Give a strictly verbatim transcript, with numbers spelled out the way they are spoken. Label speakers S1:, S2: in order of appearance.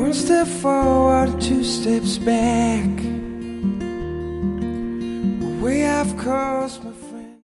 S1: One step forward, two steps back. The way I've caused my